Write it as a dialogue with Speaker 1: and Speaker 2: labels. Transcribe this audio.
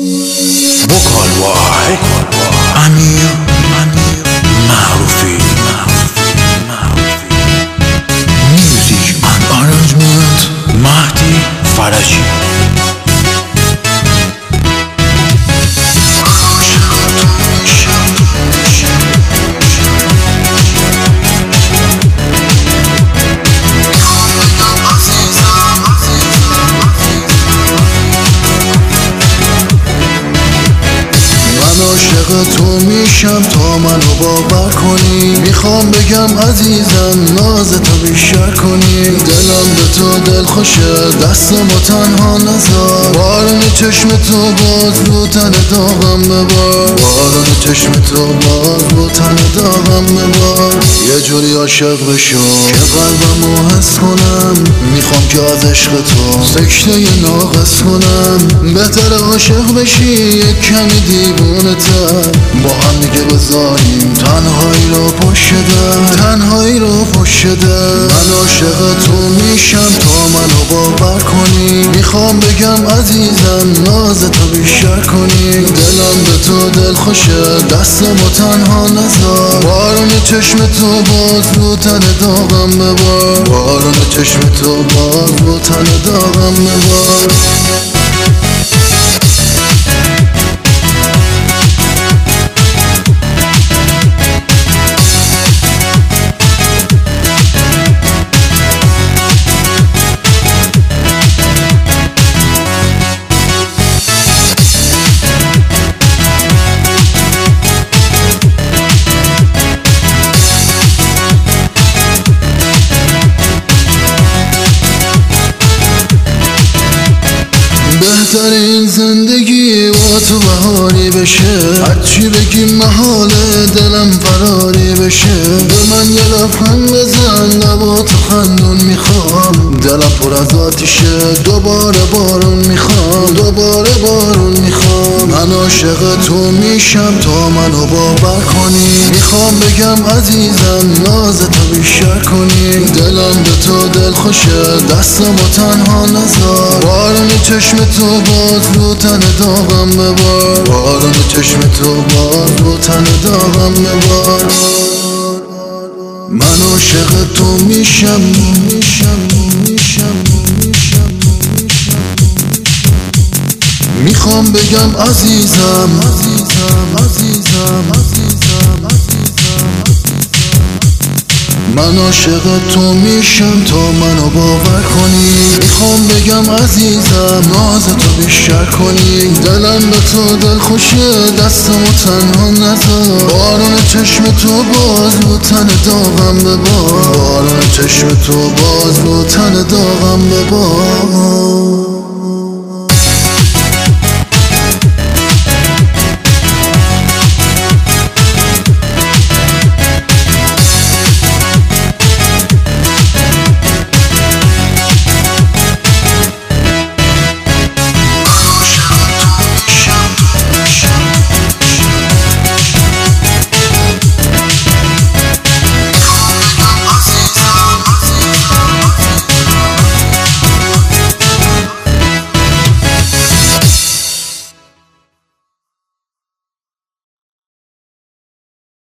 Speaker 1: وکال وای امیر معروفی میوزیک اند آرنجمنت مهدی فرجی
Speaker 2: عاشق تو میشم تا منو باور کنی. میخوام بگم عزیزم ناز تو بیشتر کنی. دلم به تو دل خوشه دستمو تنها نذار. بارون چشم تو باز رو تن داغم ببار. بارون چشم تو باز رو تن داغم ببار. یه جوری عاشق بشم که قلبمو حس کنم. میخوام که از عشق تو سکته ناقص کنم. بهتر عاشق بشی یک کمی دیوونه تر. با هم دیگه بذاریم تنهایی رو پشت در. تنهایی رو پشت در. من عاشق تو میشم تا منو باور کنی. میخوام بگم عزیزم ناز تو بیشتر کنی. دلم به تو دل خوشه دستمو تنها نذار. بارون چشم تو باز رو تن داغم ببار. بارون چشم تو باز رو تن داغم ببار. بهترین زندگی با تو بهاری بشه. هرچی بگی محاله دلم فراری بشه. به من یه لبخند بزن لبا تو خندون میخوام. دلم پر از آتیشه دوباره بارون میخوام. دوباره بارون میخوام. من عاشق تو میشم تا منو باور کنی. میخوام بگم عزیزم ناز تو بیشتر کنی. دلم به تو دل خوشه دستمو تنها نذار. بارون چشم تو باز رو تن داغم ببار. بارون چشم تو باز رو تن داغم ببار. من عاشق تو میشم. میخوام بگم عزیزم من عاشق تو میشم تا منو باور کنی. میخوام بگم عزیزم ناز تو بیشتر کنی. دلم به تو دل خوشه دستمو تنها نذار. بارون چشم تو باز رو تن داغم ببار. بارون چشم تو باز رو تن داغم ببار.